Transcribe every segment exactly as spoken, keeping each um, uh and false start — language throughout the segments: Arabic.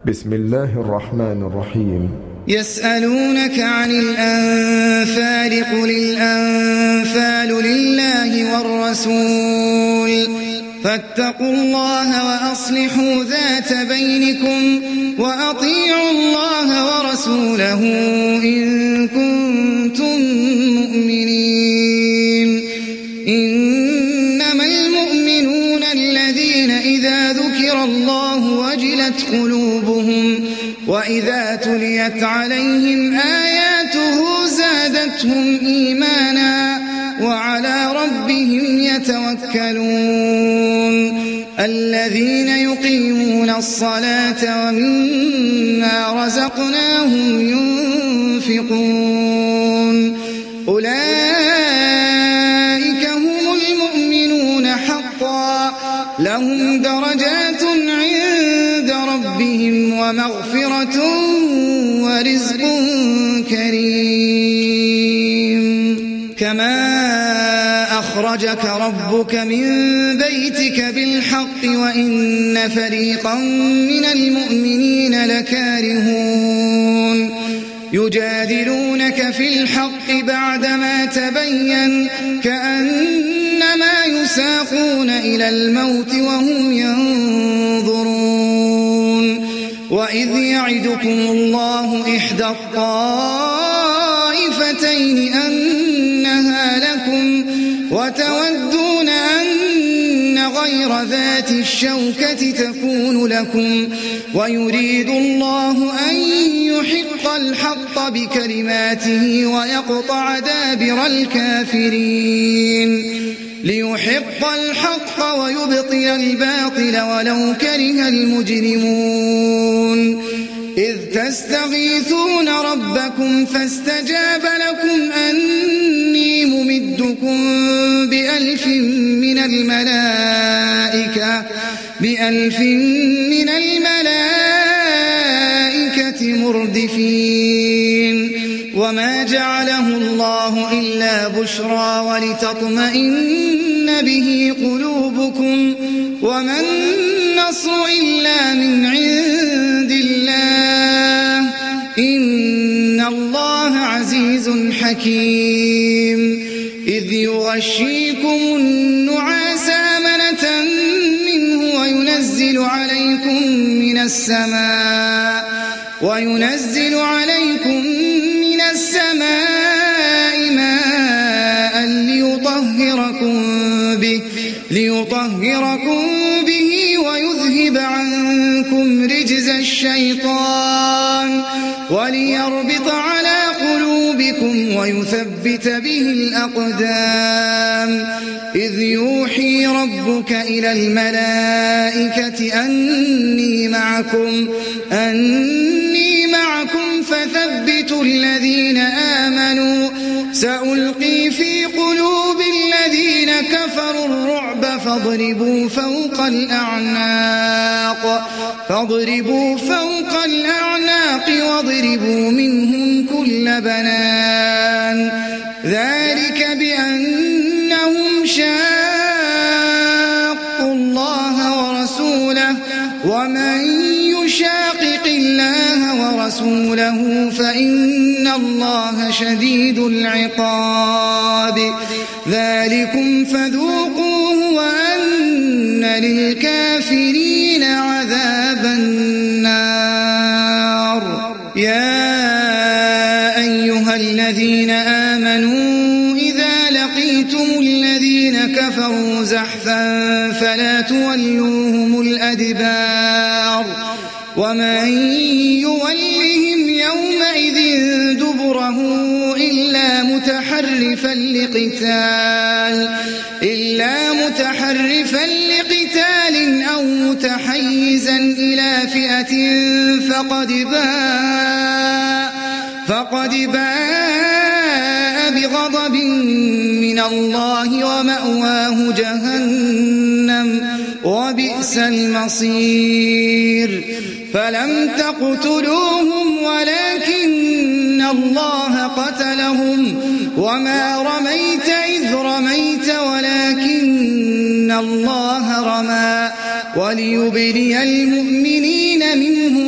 بسم الله الرحمن الرحيم. يسألونك عن الأنفال قل الأنفال لله والرسول فاتقوا الله وأصلحوا ذات بينكم وأطيعوا الله ورسوله إن كنتم مؤمنين. إنما المؤمنون الذين إذا ذكر الله وجلت قلوبهم وإذا تليت عليهم آياته زادتهم إيمانا وعلى ربهم يتوكلون. الذين يقيمون الصلاة ومما رزقناهم ينفقون أولئك هم المؤمنون حقا لهم درجات عند ربهم ومغفرة ورزق كريم. كما أخرجك ربك من بيتك بالحق وإن فريقا من المؤمنين لكارهون يجادلونك في الحق بعدما تبين كأنما يساقون إلى الموت وهم ينظرون. وإذ يعدكم الله إحدى الطائفتين أنها لكم وتودون أن غير ذات الشوكة تكون لكم ويريد الله أن يحق الحق بكلماته ويقطع دابر الكافرين ليحق الحق ويبطل الباطل ولو كره المجرمون. إذ تستغيثون ربكم فاستجاب لكم أني ممدكم بألف من الملائكة بألف من الملائكة مردفين. وما جعله الله إلا بشرى ولتطمئن به قلوبكم وما النصر إلا من عند الله إن الله عزيز حكيم. إذ يغشيكم النعاس أمنة منه وينزل عليكم من السماء وينزل عليكم من السماء ماء ليطهركم به ليطهركم به ويذهب عنكم رجز الشيطان وليربط على قلوبكم ويثبت به الأقدام. إذ يوحي ربك إلى الملائكة أني معكم أني معكم فثبتوا الذين آمنوا سألقي في قلوب الذين كفروا الرعب فاضربوا فوق الأعناق فاضربوا فوق الأعناق واضربوا منهم كل بنان ذلك بأنهم شاقوا الله ورسوله ومن يشاقق الله ورسوله فإن الله شديد العقاب. ذلكم فذوقوه وأن للكافرين عذاب النار. يا أيها الذين آمنوا إذا لقيتم الذين كفروا زحفا فلا تولوهم الأدبار ومن يولهم يومئذ دبره إلا متحرفا لقتال إلا متحرفا لقتال أو متحيزا إلى فئة فقد باء فقد باء بغضب من الله ومأواه جهنم وبئس المصير. فلم تقتلوهم ولكن الله قتلهم وما رميت إذ رميت ولكن الله رمى وليبلي المؤمنين منه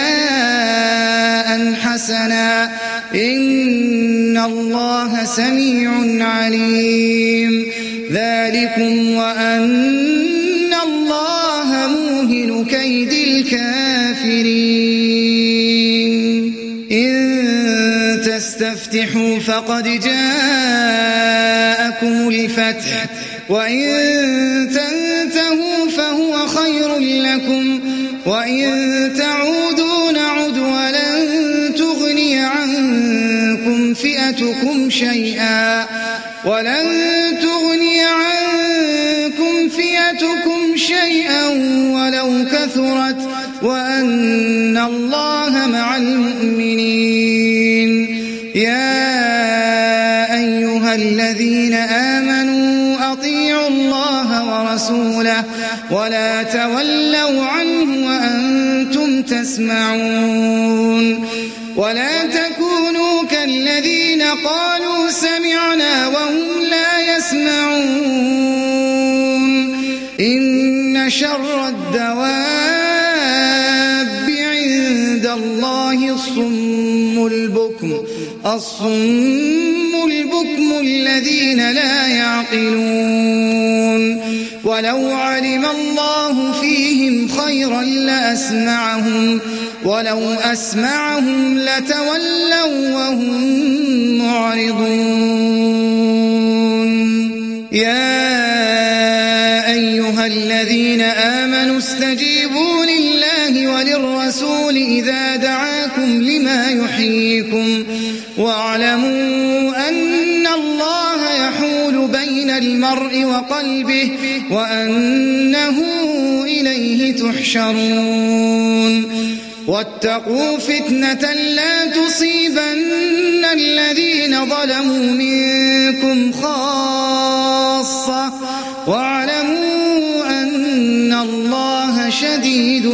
بلاء حسنا إن الله سميع عليم ذلكم وأن الله موهن كيد الكافرين إن تستفتحوا فقد جاءكم الفتح وإن تنتهوا فهو خير لكم وإن تعودوا نعد ولن تغني عنكم فئتكم شيئا ولن تغني عنكم فئتكم شيئا ولو كثرت وأن الله مع المؤمنين يا أيها الذين آمنوا أطيعوا الله ورسوله ولا تولوا عنه وأنتم تسمعون ولا تكونوا كالذين قالوا سمعنا وهم لا يسمعون إن شر الدواب عند الله الصم البكم الصم البكم الذين لا يعقلون ولو علم الله فيهم خيرا لأسمعهم ولو أسمعهم لتولوا وهم معرضون يا أيها الذين آمنوا استجيبوا لله وللرسول إذا دعاكم لما يحييكم واعلموا أن الله يحول بين المرء وقلبه وأنه إليه تحشرون واتقوا فتنة لا تصيبن الذين ظلموا منكم خاصة واعلموا أن الله شديد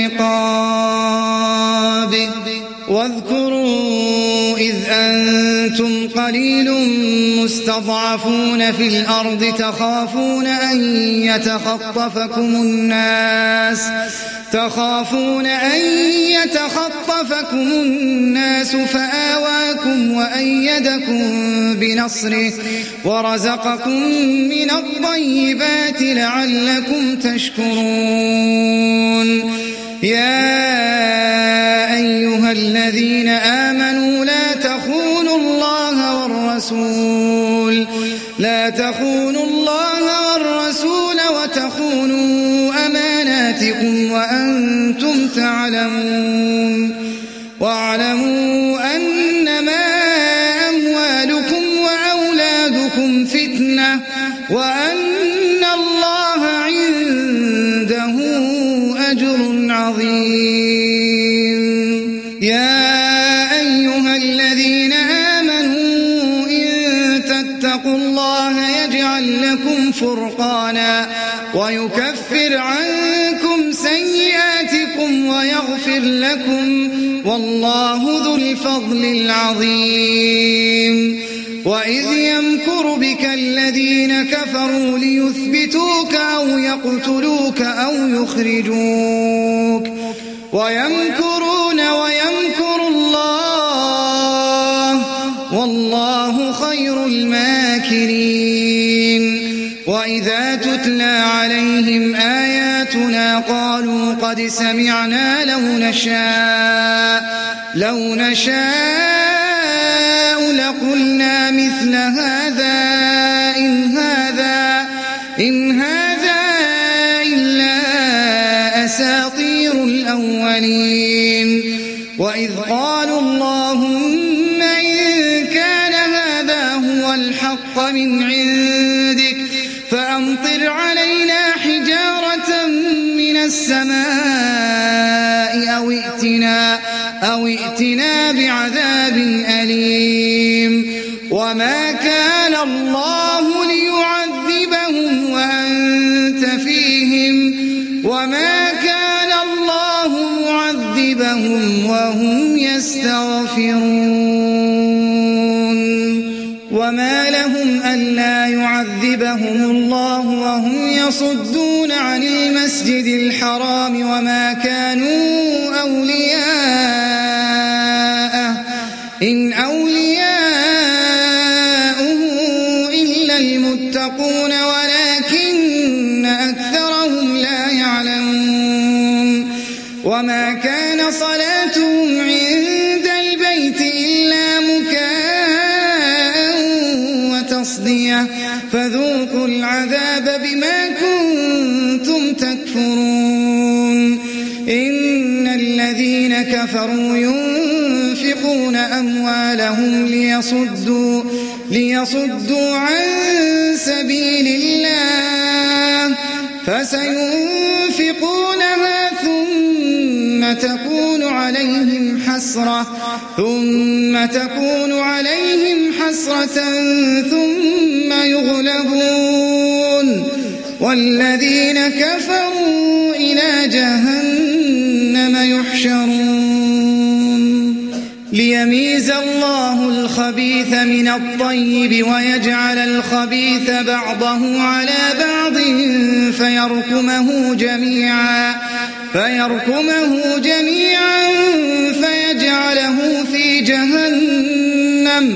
العقاب واذكروا إذ أنتم قليل مستضعفون في الأرض تخافون أن يتخطفكم الناس تخافون أن يتخطفكم الناس فآواكم وأيدكم بنصره ورزقكم من الطيبات لعلكم تشكرون يا أيها الذين آمنوا لا تخونوا الله والرسول لا تخونوا الله والرسول وتخونوا أماناتكم وأنتم تعلمون واعلموا أنما أموالكم وأولادكم فتنة وأن الله عنده أجر عظيم يا أيها الذين آمنوا إن تتقوا الله يجعل لكم فرقانا ويكفر عنكم سيئاتكم ويغفر لكم والله ذو الفضل العظيم وإذ يمكر بك الذين كفروا ليثبتوك أو يقتلوك أو يخرجوك ويمكرون ويمكر الله والله خير الماكرين وإذا تتلى عليهم آياتنا قالوا قد سمعنا لو نشاء لو نشاء لقلنا مثل هذا إن هذا إن هذا إلا أساطير الأولين وإذ قالوا اللهم إن كان هذا هو الحق من عندك فأمطر علينا حجارة من السماء أو ائتنا أو ائتنا بعذاب أليم وما كان الله ليعذبهم وأنت فيهم وما كان الله معذبهم وهم يستغفرون وما لهم ألا يعذبهم الله وهم يصدون عن المسجد الحرام وما كانوا أولياءه إن أولياؤه إلا المتقون ولكن أكثرهم لا يعلمون وما كان صلاتهم عند البيت إلا مكاء وتصدية فذوقوا العذاب بما كنتم تكفرون إن الذين كفروا ينفقون أموالهم ليصدوا, ليصدوا عن سبيل الله فسينفقونها ثم تكون عليهم حسرة ثم تكون عليهم حسرة ثم يغلبون والذين كفروا إلى جهنم يحشرون ليميز الله الخبيث من الطيب ويجعل الخبيث بعضه على بعض فيركمه جميعا فيركمه جميعا فيجعله في جهنم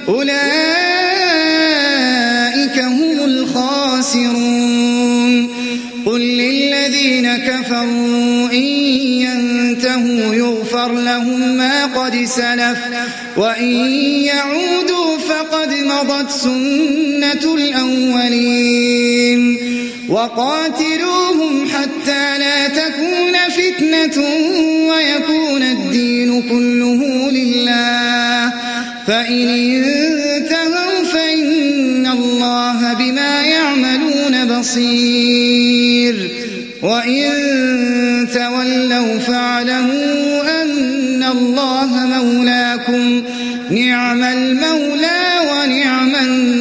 أولئك هم الخاسرون قل للذين كفروا إن ينتهوا يغفر لهم ما قد سلف وإن يعودوا فقد مضت سنة الأولين وقاتلوهم حتى لا تكون فتنة ويكون الدين كله لله فإن انتهوا فإن الله بما يعملون بصير وإن تولوا فاعلموا أن الله مولاكم نعم المولى ونعم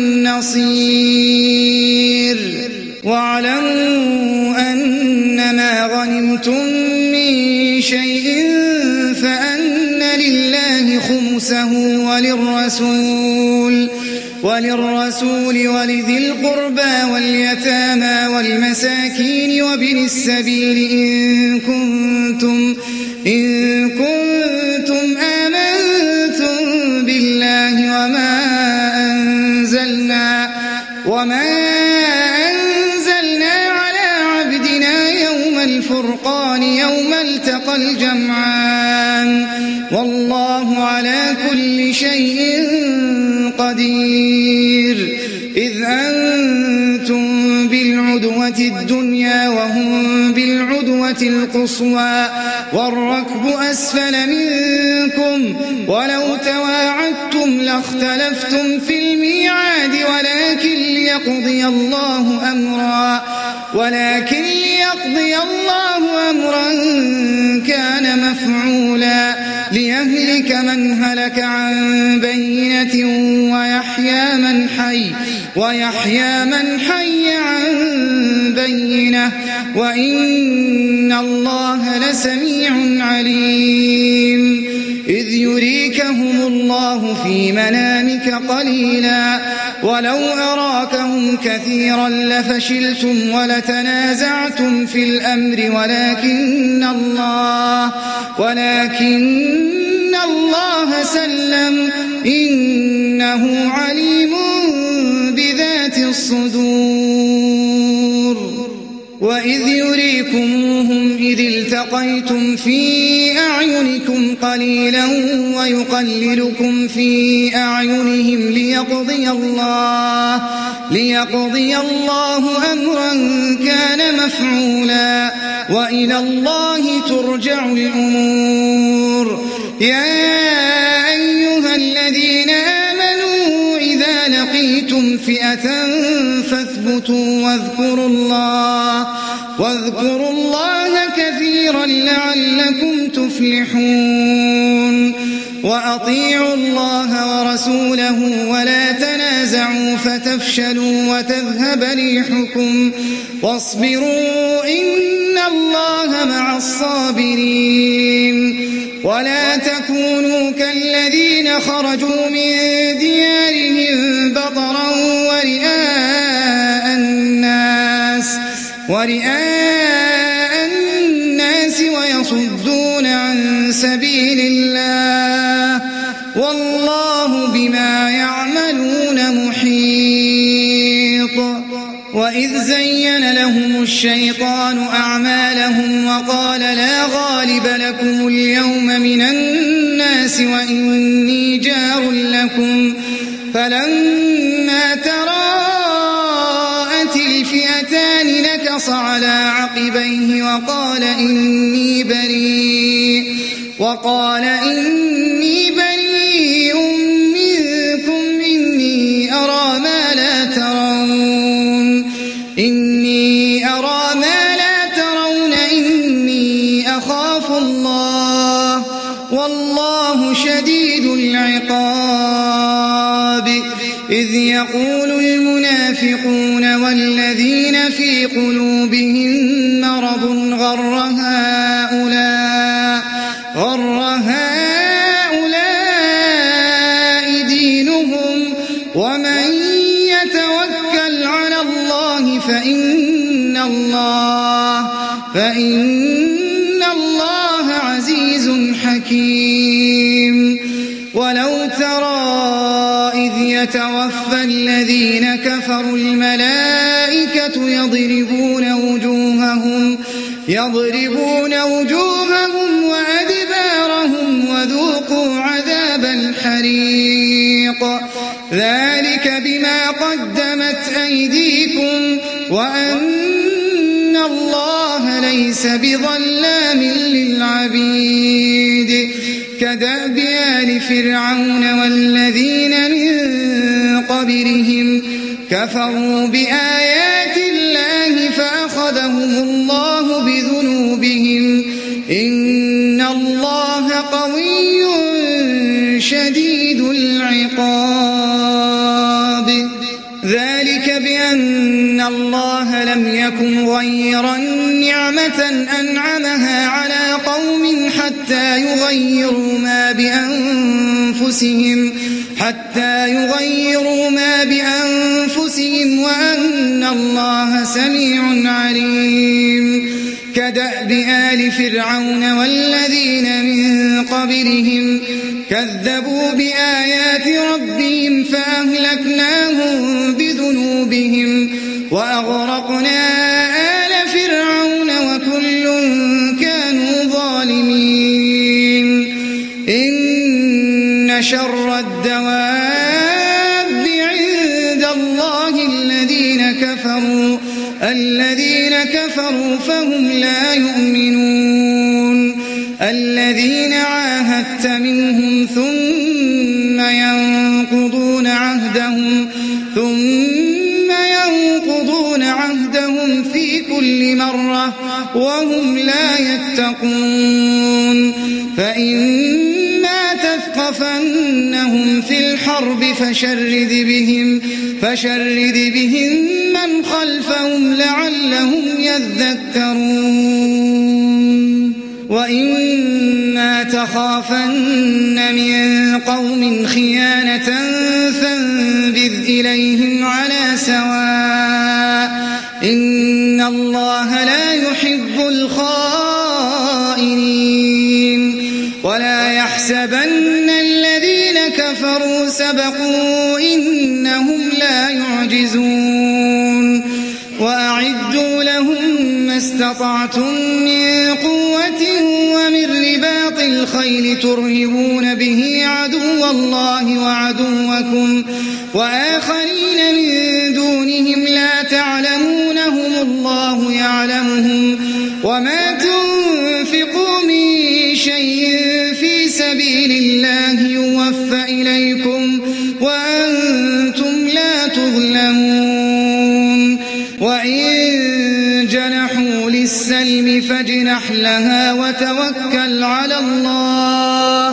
النصير واعلموا أن ما غنمتم من شيء فأن لله خمسه وللرسول وللرسول ولذي القربى واليتامى والمساكين وابن السبيل إن كنتم إن كنتم آمنتم بالله وما أنزلنا وما أنزلنا على عبدنا يوم الفرقان يوم التقى الجمعان والله على كل شيء قدير إذ أنتم بالعدوة الدنيا وهم بالعدوة القصوى والركب أسفل منكم ولو تواعدتم لاختلفتم في الميعاد ولكن ليقضي الله أمرا ولكن ليقضي الله أمرا كان مفعولا ليهلك من هلك عن بينة ويحيى من حي ويحيى من حي عن بينة وإن الله لسميع عليم إذ يريكهم الله في منامك قليلا ولو أراكهم كثيرا لفشلتم ولتنازعتم في الأمر ولكن الله ولكن الله سلم إنه عليم بذات الصدور وإذ يريكموهم إذ التقيتم في أعينكم قليلا ويقللكم في أعينهم ليقضي الله ليقضي الله أمرا كان مفعولا وإلى الله ترجع الأمور يا أيها الذين آمنوا إذا لقيتم فئة فاثبتوا واذكروا الله واذكروا الله كثيرا لعلكم تفلحون وأطيعوا الله ورسوله ولا تنازعوا فتفشلوا وتذهب ريحكم واصبروا إن الله مع الصابرين ولا تكونوا كالذين خرجوا من ديارهم بطرا ورئاء الناس ورئاء الناس ويصدون عن سبيل الله والله بما يعملون محيط. وإذ زين لهم الشيطان أعمالهم وقال لا غالب لكم اليوم من الناس وإني جار لكم فلما تراءت الفئتان نكص على عقبيه وقال إني بريء وقال إني بريء منكم إني أرى ما لا ترون إني أرى ما لا ترون إني أخاف الله والله شديد العقاب. إذ يقول المنافقون والذين في قلوبهم مرض غر هؤلاء غر هؤلاء دينهم ومن يتوكل على الله فإن الله فإن الله عزيز حكيم. ولو ترى إذ يتوفى الذين كفروا الملائكة يضربون وجوههم يضربون وجوههم وأدبارهم وذوقوا عذاب الحريق ذلك بما قدمت أيديكم وأن الله ليس بظلام للعبيد. كدأب آل فرعون والذين من قبلهم كفروا بآيات الله فأخذهم الله بذنوبهم إن الله قوي شديد العقاب. ذلك بأن الله لم يكن غيرا نعمة أنعمها على قوم حتى يغيروا ما بأنفسهم حتى يغيروا ما بأنفسهم وأن الله سميع عليم. كدأب آل فرعون والذين من قبلهم كذبوا بآيات ربهم فأهلكناهم بذنوبهم وأغرقنا آل فرعون وكل كانوا ظالمين. إن شر الدواب عند الله الذين كفروا الذين كفروا فهم لا يؤمنون. الذين عاهدت منهم ثم ينقضون عهدهم ثم ينقضون عهدهم في كل مرة وهم لا يتقون. فإما تثقفنهم في الحرب فشرد بهم فشرد بهم من خلفهم لعلهم يذكرون. وإما تخافن من قوم خيانة فانبذ إليهم على سواء إن الله لا يحب الخائنين. ولا يحسبن الذين كفروا سبقوا إنهم لا يعجزون. وأعدوا لهم ما استطعتم من قوة ومن رباط الخيل ترهبون به عدو الله وعدوكم وآخرين من دونهم لا تعلمونهم الله يعلمهم وما تنفقوا من شيء في سبيل الله يوفى إليكم وأنتم لا تظلمون. وإن جنحوا للسلم فاجنح لها وتوكل على الله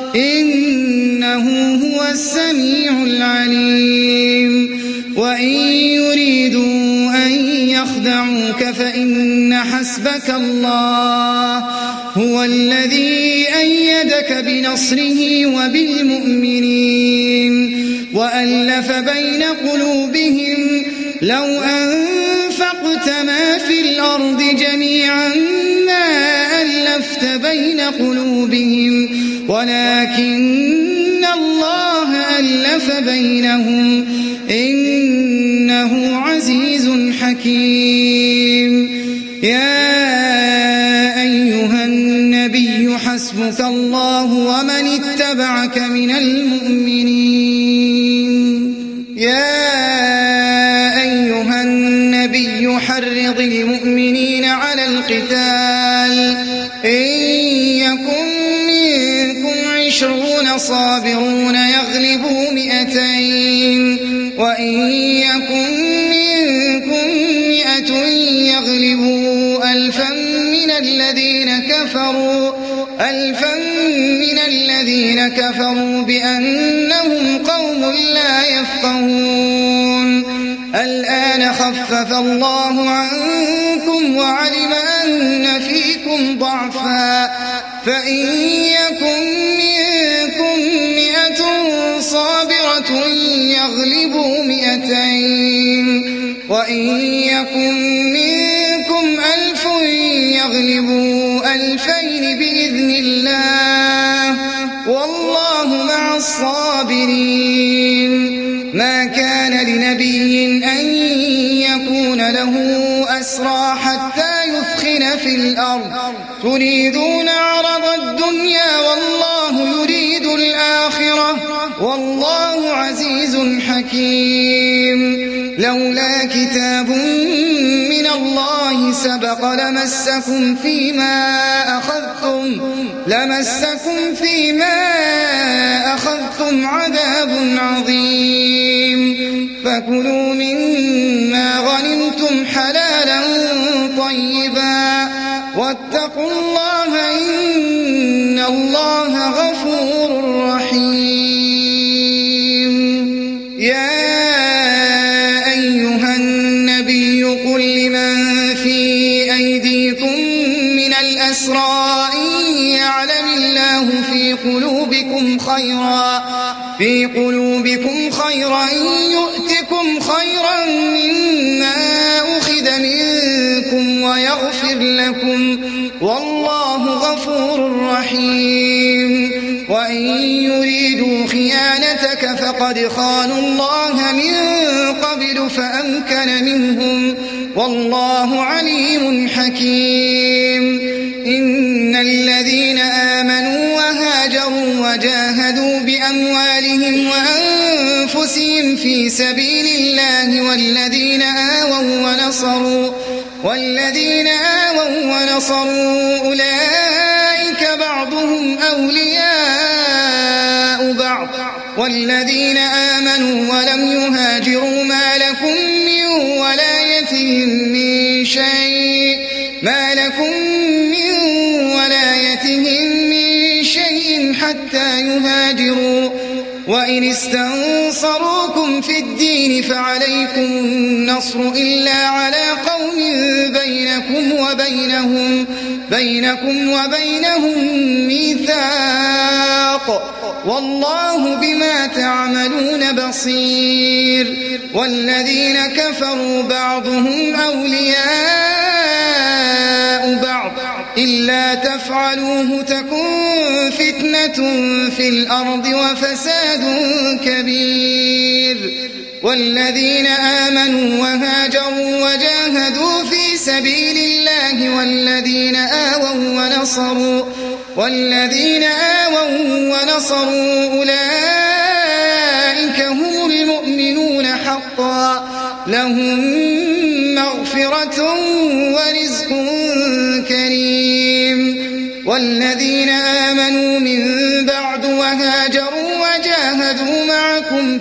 إنه هو السميع العليم. وإن يريدوا أن يخدعوك فإن حسبك الله هو الذي أيدك بنصره وبالمؤمنين وألف بين قلوبهم لو أنفقت ما في الأرض جميعا ما ألفت بين قلوبهم ولكن الله ألف بينهم إنه عزيز حكيم. يا أيها النبي حسبك الله ومن اتبعك من المؤمنين. يا أيها النبي حرض المؤمنين على القتال إن يكن منكم عشرون صابرون يغلبوا مئتين وإن يكن منكم مئة يغلبوا ألفا من الذين كفروا ألفا من الذين كفروا بأنهم قوم لا يفقهون. الآن خفف الله عنكم وعلم أن فيكم ضعفا فإن يكن منكم مئة صابرة يغلبوا مئتين وإن يكن منكم ألف يغلبوا ألفين بإذن الله والله مع الصابرين. ما كان لنبي أن يكون له أسرى حتى يثخن في الأرض تريدون عرض الدنيا والله يريد الآخرة والله عزيز حكيم. لولا كتاب من الله سبق لمسكم فيما أخذتم لمسكم فيما أخذتم عذاب عظيم. فكلوا مما غنمتم حلالا طيبا واتقوا الله إن الله غفور رحيم. يا أيها النبي قل لمن في أيديكم من الأسرى إن يعلم الله في قلوبكم خيرا في قلوبكم خيرا يؤتكم خيرا مما أخذ منكم ويغفر لكم والله غفور رحيم. وإن يريدوا خيانتك فقد خانوا الله من قبل فأمكن منهم والله عليم حكيم. إن الذين آمنوا وهاجروا وجاهدوا بأموالهم وأنفسهم في سبيل الله والذين آووا ونصروا والذين آووا ونصروا أولئك بعضهم أولياء بعض والذين آمنوا ولم يهاجروا ما لكم من ولايتهم من شيء ما لكم من ولايتهم من شيء حتى يهاجروا وإن استنصروكم في الدين فعليكم النصر إلا على قوم بينكم وبينهم بينكم وبينهم ميثاق والله بما تعملون بصير. والذين كفروا بعضهم أولياء بعض إلا تفعلوه تكن فتنة في الأرض وفساد كبير. والذين آمنوا وهاجروا وجاهدوا في سبيل الله والذين آووا ونصروا والذين آووا ونصروا أولئك هم المؤمنون حقا لهم مغفرة ورزق كريم. والذين آمنوا من بعد وهاجروا وجاهدوا معكم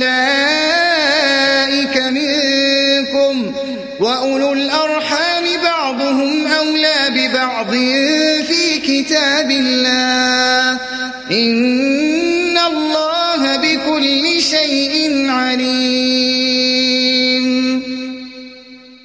فأولئك منكم وأولو الأرحام بعضهم أولى ببعض في كتاب الله إن الله بكل شيء عليم.